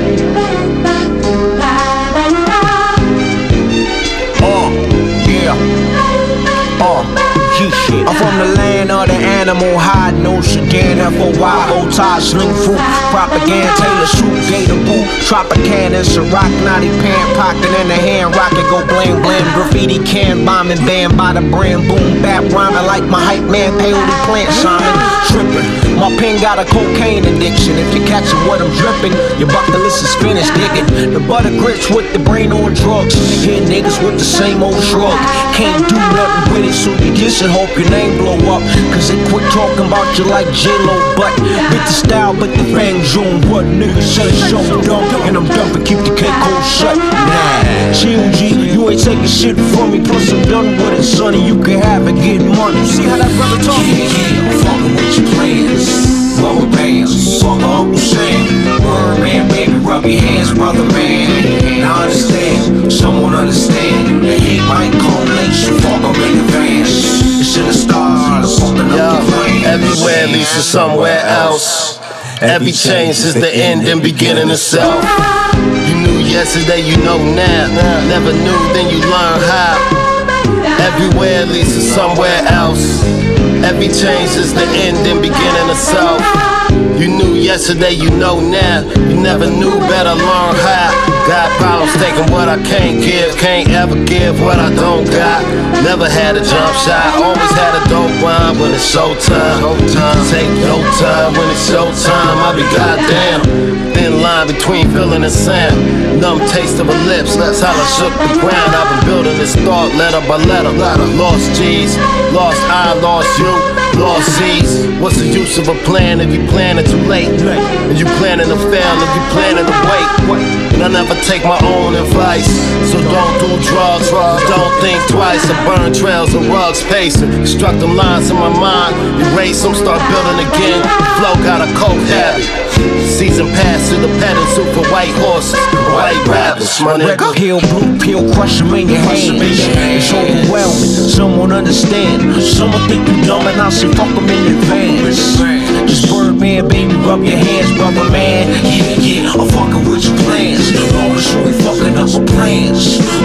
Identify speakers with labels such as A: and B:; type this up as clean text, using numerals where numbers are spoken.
A: I'm from the land of the animal, high nose sedan, FOY, old tie, sling fruit, propaganda, Taylor suit, gator boot, Tropicana, Ciroc, naughty pant, pocket in the hand, rocket, go blam blam, graffiti can, bombing, band by the brand, boom, bap, rhyming like my hype man, peyote plant, Simon, tripping. My pen got a cocaine addiction. If you catching what I'm dripping, your bucket list is finished, digging. The butter grits with the brain on drugs. Here niggas with the same old shrug. Can't do nothing with it, so you diss and hope your name blow up. Cause they quit talking about you like J-Lo. But with the style, but the fang zoom. What niggas say so dumb, and I'm dumb to keep the cake cold shut. Nah, chill G, you ain't taking shit from me. Plus I'm done with it, sonny. You can have it, get money. See how that brother talking? Yeah, I'm fucking with your plans. Lower bands, fuck Uncle Sam. Birdman, baby, rub your hands, brother man. I understand, someone understand. The hate might come late, so fuck them in advance. It's in the stars, fucking up the flames.
B: Everywhere leads to somewhere else. Every change is the end and beginning itself. You knew yesterday, you know now. Never knew, then you learn how. Everywhere leads to somewhere else. Every change is the end and beginning of self. You knew yesterday, you know now. You never knew, better learn how. Got problems taking what I can't give. Can't ever give what I don't got. Never had a jump shot. Always had a dope rhyme when it's showtime. Take no time when it's showtime. I be goddamn. Thin line between feeling and sound. Numb taste of her lips. That's how I shook the ground. I've been building this thought letter by letter. Lost G's, lost I, lost you, lost C's. What's the use of a plan if you planning too late? And you planning to fail if you planning to wait. And I never take my own advice. So don't do drugs, don't think twice. I burn trails of rugs pacing. Struck them lines in my mind, erase them, start building again. Flow got a cold habit. Season pass to the petting suit for white horses, white rabbits, my nigga.
A: Peel, blue pill, crush them in your hand. It's overwhelming, some won't understand. Some will think you dumb and I'll say fuck them in advance. Just Birdman, baby, rub your hands, brother man. Yeah, I'm fucking with your plans. Long as you ain't fucking up my plans.